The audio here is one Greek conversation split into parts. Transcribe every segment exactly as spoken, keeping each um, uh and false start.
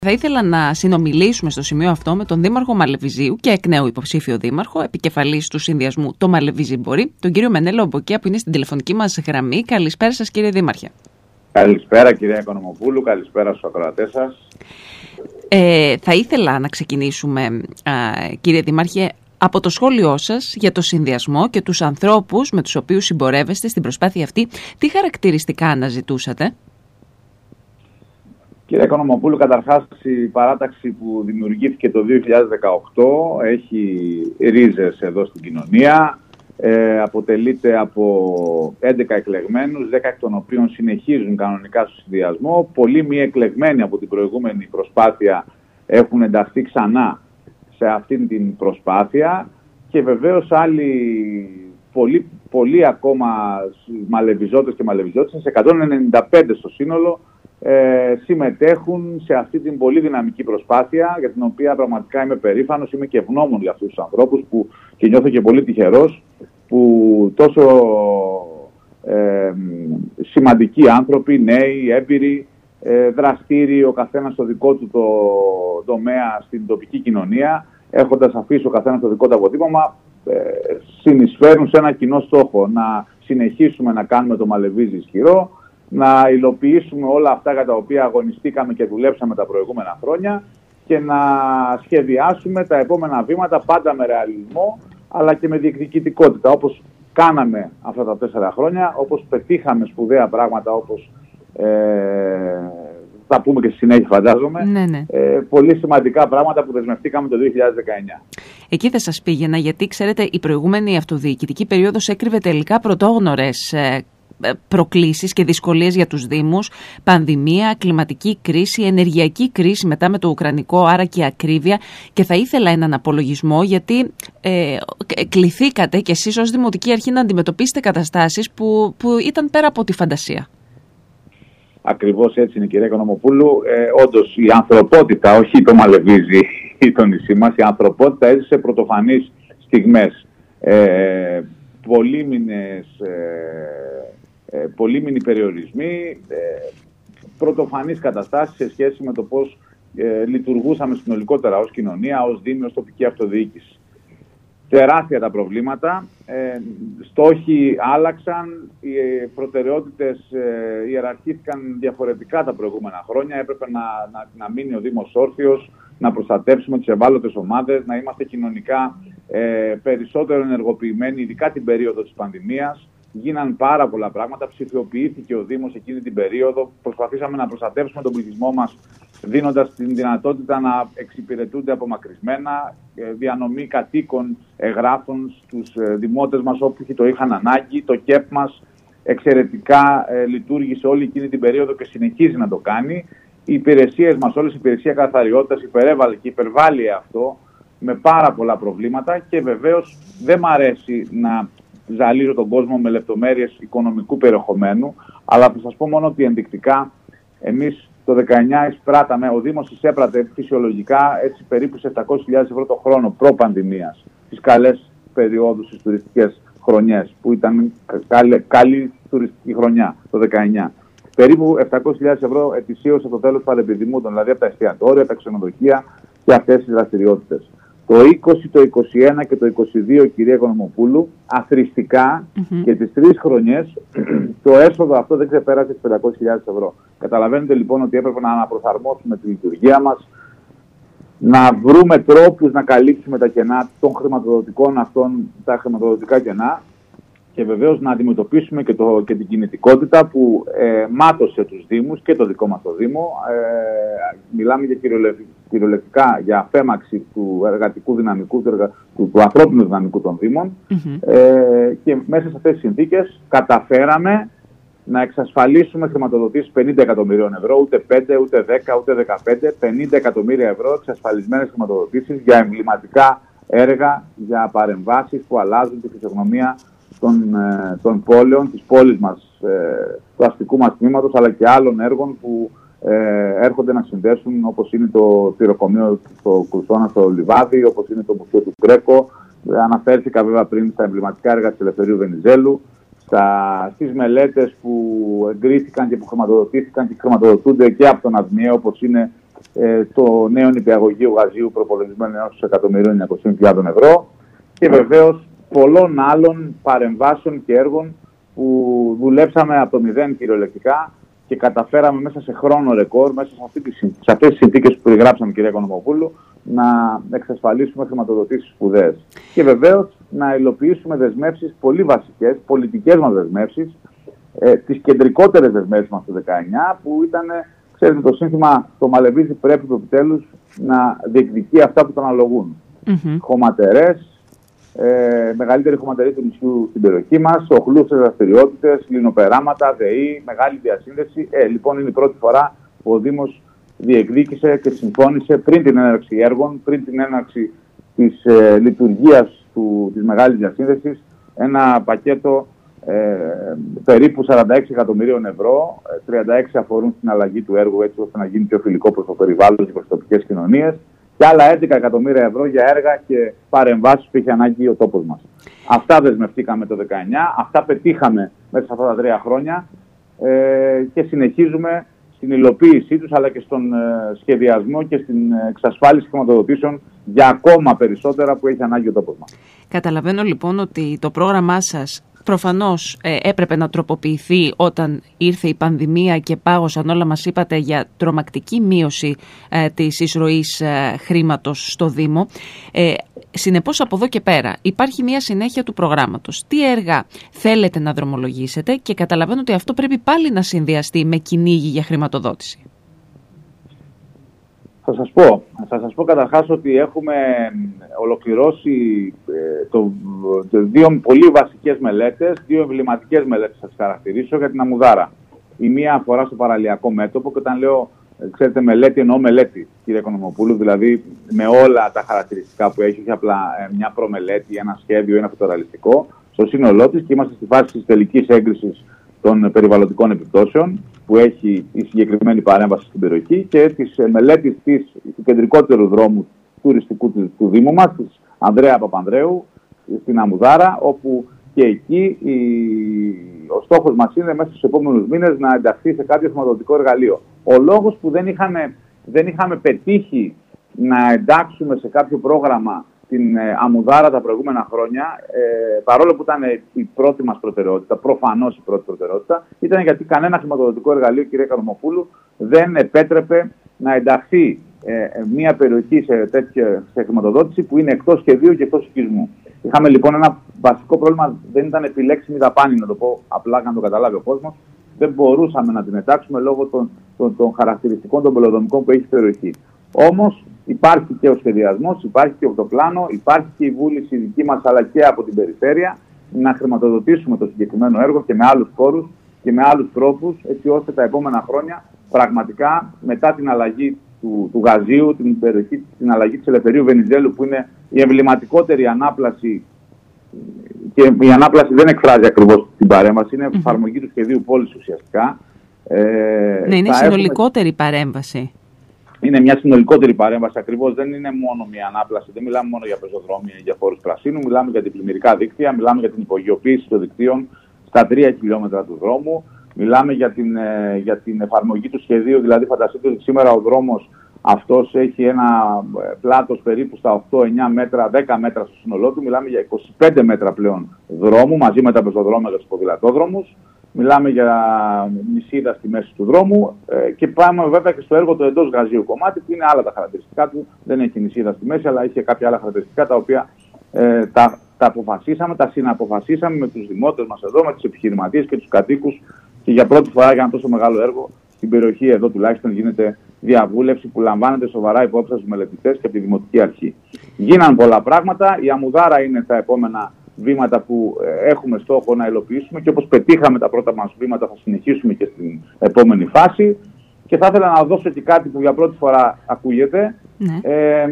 Θα ήθελα να συνομιλήσουμε στο σημείο αυτό με τον Δήμαρχο Μαλεβιζίου και εκ νέου υποψήφιο δήμαρχο, επικεφαλής του συνδυασμού Το Μαλεβίζι Μπορεί, τον κύριο Μενέλαο Μποκιά, που είναι στην τηλεφωνική μας γραμμή. Καλησπέρα σας, κύριε Δήμαρχε. Καλησπέρα, κυρία Οικονομοπούλου, καλησπέρα στους ακροατές σας. Ε, θα ήθελα να ξεκινήσουμε, α, κύριε Δήμαρχε, από το σχόλιο σας για το συνδυασμό και τους ανθρώπους με τους οποίους συμπορεύεστε στην προσπάθεια αυτή. Τι χαρακτηριστικά αναζητούσατε? Κύριε Οικονομοπούλου, καταρχάς η παράταξη που δημιουργήθηκε το δύο χιλιάδες δεκαοκτώ έχει ρίζες εδώ στην κοινωνία. Ε, αποτελείται από έντεκα εκλεγμένους, δέκα εκ των οποίων συνεχίζουν κανονικά στο συνδυασμό. Πολλοί μη εκλεγμένοι από την προηγούμενη προσπάθεια έχουν ενταχθεί ξανά σε αυτήν την προσπάθεια και βεβαίως άλλοι πολλοί, πολλοί ακόμα μαλεβιζότες και μαλεβιζότες, εκατόν ενενήντα πέντε στο σύνολο, ε, συμμετέχουν σε αυτή την πολύ δυναμική προσπάθεια, για την οποία πραγματικά είμαι περήφανος, είμαι και ευγνώμων για αυτούς τους ανθρώπους που, και νιώθω και πολύ τυχερός που τόσο ε, σημαντικοί άνθρωποι, νέοι, έμπειροι, ε, δραστήριοι, ο καθένας στο δικό του το τομέα στην τοπική κοινωνία, έχοντας αφήσει ο καθένας το δικό του αποτύπωμα, ε, συνεισφέρουν σε ένα κοινό στόχο, να συνεχίσουμε να κάνουμε το Μαλεβίζι ισχυρό, να υλοποιήσουμε όλα αυτά για τα οποία αγωνιστήκαμε και δουλέψαμε τα προηγούμενα χρόνια και να σχεδιάσουμε τα επόμενα βήματα πάντα με ρεαλισμό αλλά και με διεκδικητικότητα, όπως κάναμε αυτά τα τέσσερα χρόνια, όπως πετύχαμε σπουδαία πράγματα, όπως ε, θα πούμε και στη συνέχεια φαντάζομαι, ναι, ναι. Ε, πολύ σημαντικά πράγματα που δεσμευτήκαμε το δύο χιλιάδες δεκαεννιά. Εκεί θα σας πήγαινα, γιατί ξέρετε η προηγούμενη αυτοδιοικητική περίοδος έκρυβε τελικά πρωτόγνωρες ε, προκλήσεις και δυσκολίες για τους Δήμους, πανδημία, κλιματική κρίση, ενεργειακή κρίση μετά με το ουκρανικό, άρα και ακρίβεια. Και θα ήθελα έναν απολογισμό, γιατί ε, κληθήκατε κι εσείς ως Δημοτική Αρχή να αντιμετωπίσετε καταστάσεις που, που ήταν πέρα από τη φαντασία. Ακριβώς έτσι είναι, κυρία Οικονομοπούλου. Ε, όντως η ανθρωπότητα, όχι το Μαλεβίζι ή το νησί μας, η ανθρωπότητα έζησε πρωτοφανείς στιγμές. Ε, πολύμηνες ε, Ε, πολύμηνοι περιορισμοί, ε, πρωτοφανείς καταστάσεις σε σχέση με το πώς ε, λειτουργούσαμε συνολικότερα ως κοινωνία, ως Δήμη, ως τοπική αυτοδιοίκηση. Τεράστια τα προβλήματα, ε, στόχοι άλλαξαν, οι προτεραιότητες ε, ιεραρχήθηκαν διαφορετικά τα προηγούμενα χρόνια. Έπρεπε να, να, να μείνει ο Δήμος όρθιος, να προστατεύσουμε τις ευάλωτες ομάδες, να είμαστε κοινωνικά ε, περισσότερο ενεργοποιημένοι, ειδικά την περίοδο της πανδημίας. Γίναν πάρα πολλά πράγματα, ψηφιοποιήθηκε ο Δήμος εκείνη την περίοδο, προσπαθήσαμε να προστατεύσουμε τον πληθυσμό μας δίνοντας την δυνατότητα να εξυπηρετούνται απομακρυσμένα, διανομή κατοίκων εγγράφων στους δημότες μας όπου το είχαν ανάγκη. Το ΚΕΠ μας εξαιρετικά ε, λειτουργήσε όλη εκείνη την περίοδο και συνεχίζει να το κάνει. Οι υπηρεσίες μας, όλες η υπηρεσία καθαριότητας υπερέβαλε και υπερβάλλει αυτό με πάρα πολλά προβλήματα και βεβαίως δεν μ' αρέσει να ζαλίζω τον κόσμο με λεπτομέρειες οικονομικού περιεχομένου, αλλά θα σας πω μόνο ότι ενδεικτικά εμείς το δεκαεννιά εισπράταμε, ο Δήμος εισέπρατε φυσιολογικά έτσι περίπου σε επτακόσιες χιλιάδες ευρώ το χρόνο προ-πανδημίας, στις καλές περιόδους, στις τουριστικές χρονιές, που ήταν καλή, καλή τουριστική χρονιά το δεκαεννιά. Περίπου επτακόσιες χιλιάδες ευρώ ετησίως από το τέλος παρεπιδημούτων, δηλαδή από τα εστιατόρια, τα ξενοδοχεία και αυτές τις δραστηριότητες. Το είκοσι, το είκοσι ένα και το είκοσι δύο, κυρία Οικονομοπούλου, αθροιστικά mm-hmm. και τις τρεις χρονιές το έσοδο αυτό δεν ξεπέρασε τις πεντακόσιες χιλιάδες ευρώ. Καταλαβαίνετε λοιπόν ότι έπρεπε να αναπροσαρμόσουμε τη λειτουργία μας, να βρούμε τρόπους να καλύψουμε τα κενά των χρηματοδοτικών αυτών, τα χρηματοδοτικά κενά και βεβαίως να αντιμετωπίσουμε και, το, και την κινητικότητα που ε, μάτωσε τους Δήμους και το δικό μας το Δήμο. Ε, μιλάμε για κυριολεκτικά για αφέμαξη του εργατικού δυναμικού, του, εργα... του, του ανθρώπινου δυναμικού των Δήμων mm-hmm. ε, και μέσα σε αυτές τις συνθήκες καταφέραμε να εξασφαλίσουμε χρηματοδοτήσεις πενήντα εκατομμυρίων ευρώ, ούτε πέντε, ούτε δέκα, ούτε δεκαπέντε, πενήντα εκατομμύρια ευρώ εξασφαλισμένες χρηματοδοτήσεις για εμβληματικά έργα, για παρεμβάσεις που αλλάζουν τη φυσιογνωμία των, ε, των πόλεων, της πόλης μας, ε, του αστικού μας τμήματος, αλλά και άλλων έργων που ε, έρχονται να συνδέσουν, όπως είναι το πυροκομείο στο Κουρσόνα στο Λιβάδι, όπως είναι το Μουσείο του Γκρέκο. Ε, αναφέρθηκα βέβαια πριν στα εμβληματικά έργα της Ελευθερίου Βενιζέλου, στα, στις μελέτες που εγκρίθηκαν και που χρηματοδοτήθηκαν και χρηματοδοτούνται και από τον ΑΔΜΙΕ, όπως είναι ε, το νέο νηπιαγωγείο γαζίου προπολογισμένο ενός εκατομμυρίου εννιακόσιες χιλιάδες ευρώ και βεβαίως πολλών άλλων παρεμβάσεων και έργων που δουλέψαμε από το μηδέν κυριολεκτικά και καταφέραμε μέσα σε χρόνο ρεκόρ, μέσα σε, αυτή τη, σε αυτές τις συνθήκες που περιγράψαμε, κυρία Οικονομοπούλου, να εξασφαλίσουμε χρηματοδοτήσεις σπουδαίες. Και βεβαίως να υλοποιήσουμε δεσμεύσεις πολύ βασικές, πολιτικές μας δεσμεύσεις, ε, τις κεντρικότερες δεσμεύσεις μας το δεκαεννιά, που ήταν, ξέρετε, το σύνθημα «Το Μαλεβίζι πρέπει επιτέλους να διεκδικεί αυτά που τον αναλογούν». Mm-hmm. Χωματερές, Ε, μεγαλύτερη χωματερή του νησιού στην περιοχή μας, οχλούσες δραστηριότητες, λινοπεράματα, ΔΕΗ, μεγάλη διασύνδεση. Ε, λοιπόν, είναι η πρώτη φορά που ο Δήμος διεκδίκησε και συμφώνησε πριν την έναρξη έργων, πριν την έναρξη της ε, λειτουργίας του, της μεγάλης διασύνδεσης, ένα πακέτο ε, περίπου σαράντα έξι εκατομμυρίων ευρώ, τριάντα έξι αφορούν στην αλλαγή του έργου έτσι ώστε να γίνει πιο φιλικό προς το περιβάλλον και προς τις τοπικές κοινωνίες, και άλλα έντεκα εκατομμύρια ευρώ για έργα και παρεμβάσεις που είχε ανάγκη ο τόπος μας. Αυτά δεσμευτήκαμε το δεκαεννιά, αυτά πετύχαμε μέσα σε αυτά τα τρία χρόνια ε, και συνεχίζουμε στην υλοποίησή τους, αλλά και στον ε, σχεδιασμό και στην εξασφάλιση χρηματοδοτήσεων για ακόμα περισσότερα που έχει ανάγκη ο τόπος μας. Καταλαβαίνω λοιπόν ότι το πρόγραμμά σας προφανώς ε, έπρεπε να τροποποιηθεί όταν ήρθε η πανδημία και πάγωσαν όλα, μας είπατε, για τρομακτική μείωση ε, της εισρωής ε, χρήματος στο Δήμο. Ε, συνεπώς από εδώ και πέρα υπάρχει μια συνέχεια του προγράμματος. Τι έργα θέλετε να δρομολογήσετε και καταλαβαίνω ότι αυτό πρέπει πάλι να συνδυαστεί με κυνήγι για χρηματοδότηση. Θα σας πω, θα σας πω καταρχάς ότι έχουμε ολοκληρώσει ε, το, το, δύο πολύ βασικές μελέτες, δύο εμβληματικές μελέτες θα τις χαρακτηρίσω για την Αμουδάρα. Η μία αφορά στο παραλιακό μέτωπο και όταν λέω, ξέρετε, μελέτη εννοώ μελέτη, κύριε Οικονομοπούλου, δηλαδή με όλα τα χαρακτηριστικά που έχει, όχι απλά ε, μια προμελέτη, ένα σχέδιο, ένα φωτορεαλιστικό, στο σύνολό της, και είμαστε στη φάση της τελικής έγκρισης των περιβαλλοντικών επιπτώσεων που έχει η συγκεκριμένη παρέμβαση στην περιοχή και της μελέτης της, του κεντρικότερου δρόμου τουριστικού του, του Δήμου μας, της Ανδρέα Παπανδρέου, στην Αμουδάρα, όπου και εκεί η, ο στόχος μας είναι μέσα στους επόμενους μήνες να ενταχθεί σε κάποιο χρηματοδοτικό εργαλείο. Ο λόγος που δεν είχαμε, δεν είχαμε πετύχει να εντάξουμε σε κάποιο πρόγραμμα την ε, Αμουδάρα τα προηγούμενα χρόνια, ε, παρόλο που ήταν η πρώτη μας προτεραιότητα, προφανώς η πρώτη προτεραιότητα, ήταν γιατί κανένα χρηματοδοτικό εργαλείο, κυρία Οικονομοπούλου, δεν επέτρεπε να ενταχθεί ε, μια περιοχή σε τέτοια σε χρηματοδότηση που είναι εκτός σχεδίου και εκτός οικισμού. Είχαμε λοιπόν ένα βασικό πρόβλημα, δεν ήταν επιλέξιμη δαπάνη, να το πω απλά για να το καταλάβει ο κόσμος. Δεν μπορούσαμε να την εντάξουμε λόγω των, των, των χαρακτηριστικών των πολεοδομικών που έχει η περιοχή. Όμως υπάρχει και ο σχεδιασμός, υπάρχει και το πλάνο, υπάρχει και η βούληση δική μας αλλά και από την περιφέρεια να χρηματοδοτήσουμε το συγκεκριμένο έργο και με άλλους πόρους και με άλλους τρόπους, έτσι ώστε τα επόμενα χρόνια πραγματικά μετά την αλλαγή του, του γαζίου, την, περιοχή, την αλλαγή της Ελευθερίου Βενιζέλου, που είναι η εμβληματικότερη ανάπλαση, και η ανάπλαση δεν εκφράζει ακριβώς την παρέμβαση, είναι εφαρμογή mm-hmm. του σχεδίου πόλης ουσιαστικά. Ε, ναι, είναι συνολικότερη έχουμε... παρέμβαση. Είναι μια συνολικότερη παρέμβαση ακριβώς, δεν είναι μόνο μια ανάπλαση, δεν μιλάμε μόνο για πεζοδρόμια ή για φόρους πρασίνου, μιλάμε για την πλημμυρικά δίκτυα, μιλάμε για την υπογειοποίηση των δικτύων στα τρία χιλιόμετρα του δρόμου, μιλάμε για την, ε, για την εφαρμογή του σχεδίου, δηλαδή φανταστείτε ότι σήμερα ο δρόμος αυτός έχει ένα πλάτος περίπου στα οκτώ εννιά μέτρα, δέκα μέτρα στο σύνολό του, μιλάμε για είκοσι πέντε μέτρα πλέον δρόμου μαζί με τα πεζοδρόμια και τους ποδηλατόδρομους. Μιλάμε για νησίδα στη μέση του δρόμου ε, και πάμε βέβαια και στο έργο το εντός γαζίου κομμάτι, που είναι άλλα τα χαρακτηριστικά του. Δεν έχει νησίδα στη μέση, αλλά είχε κάποια άλλα χαρακτηριστικά τα οποία ε, τα, τα αποφασίσαμε, τα συναποφασίσαμε με τους δημότες μας εδώ, με τους επιχειρηματίες και τους κατοίκους, και για πρώτη φορά για ένα τόσο μεγάλο έργο στην περιοχή εδώ τουλάχιστον γίνεται διαβούλευση που λαμβάνεται σοβαρά υπόψη στους μελετητές και από τη Δημοτική Αρχή. Γίναν πολλά πράγματα. Η Αμουδάρα είναι τα επόμενα βήματα που έχουμε στόχο να υλοποιήσουμε και όπως πετύχαμε τα πρώτα μας βήματα θα συνεχίσουμε και στην επόμενη φάση. Και θα ήθελα να δώσω και κάτι που για πρώτη φορά ακούγεται. Ναι. Ε,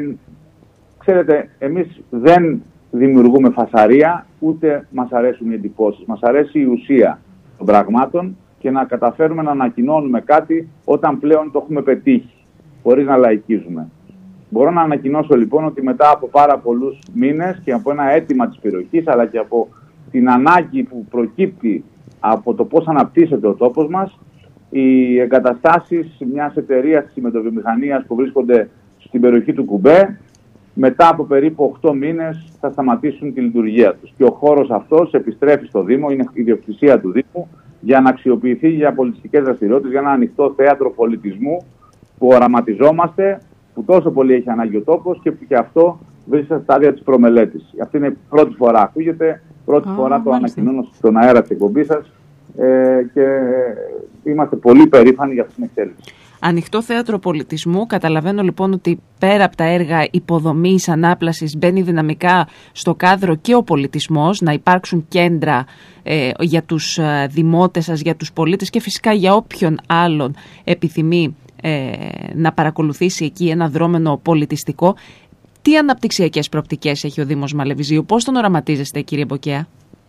ξέρετε, εμείς δεν δημιουργούμε φασαρία, ούτε μας αρέσουν οι εντυπώσεις. Μας αρέσει η ουσία των πραγμάτων και να καταφέρουμε να ανακοινώνουμε κάτι όταν πλέον το έχουμε πετύχει, χωρίς να λαϊκίζουμε. Μπορώ να ανακοινώσω λοιπόν ότι μετά από πάρα πολλούς μήνες και από ένα αίτημα της περιοχής, αλλά και από την ανάγκη που προκύπτει από το πώς αναπτύσσεται ο τόπος μας, οι εγκαταστάσεις μιας εταιρείας της συμμετοβιομηχανίας που βρίσκονται στην περιοχή του Κουμπέ, μετά από περίπου οκτώ μήνες θα σταματήσουν τη λειτουργία τους. Και ο χώρος αυτός επιστρέφει στο Δήμο, είναι ιδιοκτησία του Δήμου, για να αξιοποιηθεί για πολιτιστικές δραστηριότητες, για ένα ανοιχτό θέατρο πολιτισμού που οραματιζόμαστε, που τόσο πολύ έχει ανάγκη ο τόπος και που και αυτό βρίσκεται στα στάδια της προμελέτης. Αυτή είναι πρώτη φορά ακούγεται, πρώτη Α, φορά το μάλιστα. ανακοινώνω στον αέρα της εκπομπής σας ε, και είμαστε πολύ περήφανοι για αυτή την εξέλιξη. Ανοιχτό θέατρο πολιτισμού. Καταλαβαίνω λοιπόν ότι πέρα από τα έργα υποδομής, ανάπλασης, μπαίνει δυναμικά στο κάδρο και ο πολιτισμός, να υπάρξουν κέντρα ε, για τους ε, δημότες σας, για τους πολίτες και φυσικά για όποιον άλλον επιθυμεί ε, να παρακολουθήσει εκεί ένα δρόμενο πολιτιστικό. Τι αναπτυξιακές προοπτικές έχει ο Δήμος Μαλεβιζίου, πώς τον οραματίζεστε, κύριε Μποκέα?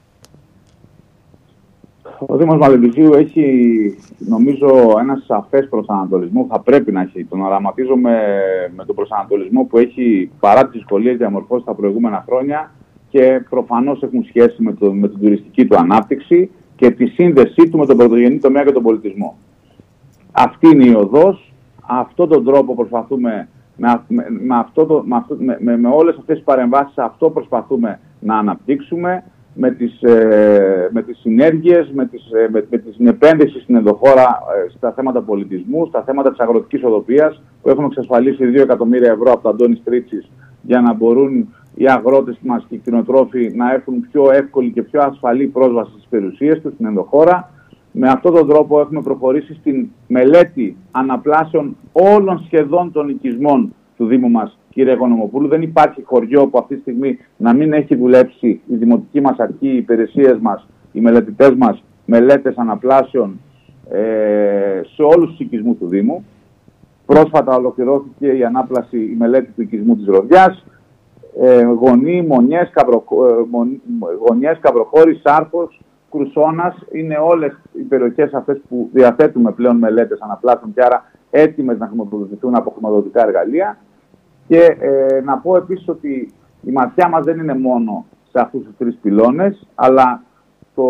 Ο Δήμος Μαλεβιζίου έχει, νομίζω, ένα σαφές προσανατολισμό, θα πρέπει να έχει. Τον οραματίζομαι με τον προσανατολισμό που έχει, παρά τις δυσκολίες διαμορφώσει τα προηγούμενα χρόνια, και προφανώς έχουν σχέση με, το, με την τουριστική του ανάπτυξη και τη σύνδεσή του με τον πρωτογενή τομέα και τον πολιτισμό. Αυτή είναι η οδός. Αυτόν τον τρόπο προσπαθούμε, με, με, με, αυτό το, με, αυτό, με, με, με όλες αυτές τις παρεμβάσεις, αυτό προσπαθούμε να αναπτύξουμε. Με τις, ε, με τις συνέργειες, με, τις, ε, με, με την επένδυση στην ενδοχώρα ε, στα θέματα πολιτισμού, στα θέματα της αγροτικής οδοποιίας, που έχουμε εξασφαλίσει δύο εκατομμύρια ευρώ από το Αντώνης Τρίτσης για να μπορούν οι αγρότες μας και οι κτηνοτρόφοι να έχουν πιο εύκολη και πιο ασφαλή πρόσβαση στις περιουσίες τους στην ενδοχώρα. Με αυτόν τον τρόπο έχουμε προχωρήσει στην μελέτη αναπλάσεων όλων σχεδόν των οικισμών του Δήμου μας, κύριε Οικονομοπούλου. Δεν υπάρχει χωριό που αυτή τη στιγμή να μην έχει δουλέψει η δημοτική μας αρχή, οι υπηρεσίες μας, οι μελετητές μας, μελέτες αναπλάσεων ε, σε όλους τους οικισμούς του Δήμου. Πρόσφατα ολοκληρώθηκε η ανάπλαση, η μελέτη του οικισμού της Ροδιάς. Ε, Γωνή, Μονιές, Καβρο, Γωνιές, Καβροχώρης, Σάρπος, Κρουσώνας είναι όλες οι περιοχές αυτές που διαθέτουμε πλέον μελέτες αναπλάσεων και άρα έτοιμες να χρηματοδοτηθούν από χρηματοδοτικά εργαλεία. Και ε, να πω επίσης ότι η ματιά μας δεν είναι μόνο σε αυτούς τους τρεις πυλώνες, αλλά το,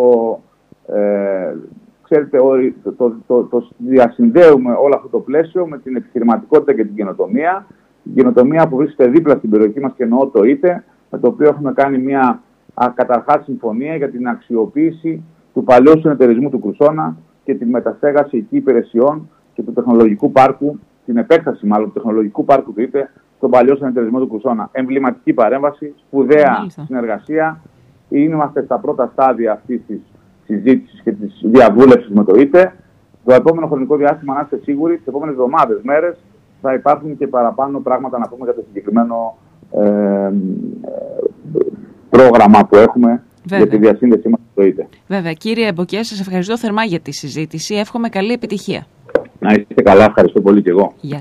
ε, ξέρετε, το, το, το, το διασυνδέουμε όλο αυτό το πλαίσιο με την επιχειρηματικότητα και την καινοτομία. Η καινοτομία που βρίσκεται δίπλα στην περιοχή μας, και εννοώ το είτε, με το οποίο έχουμε κάνει μια καταρχάς συμφωνία για την αξιοποίηση του παλαιού συνεταιρισμού του Κρουσώνα και την μεταστέγαση εκεί υπηρεσιών και του τεχνολογικού πάρκου, την επέκταση μάλλον του τεχνολογικού πάρκου του είτε, στον παλιό συνεταιρισμό του Κρουσώνα. Εμβληματική παρέμβαση, σπουδαία Μάλιστα. συνεργασία. Είμαστε στα πρώτα στάδια αυτής της συζήτησης και της διαβούλευσης με το είτε. Το επόμενο χρονικό διάστημα, να είστε σίγουροι, τις επόμενες εβδομάδες, μέρες, θα υπάρχουν και παραπάνω πράγματα να πούμε για το συγκεκριμένο ε, ε, πρόγραμμα που έχουμε. Βέβαια. Για τη διασύνδεσή μας με το είτε. Βέβαια. Κύριε Μποκέα, σας ευχαριστώ θερμά για τη συζήτηση. Εύχομαι καλή επιτυχία. Να είστε καλά, ευχαριστώ πολύ και εγώ. Γεια.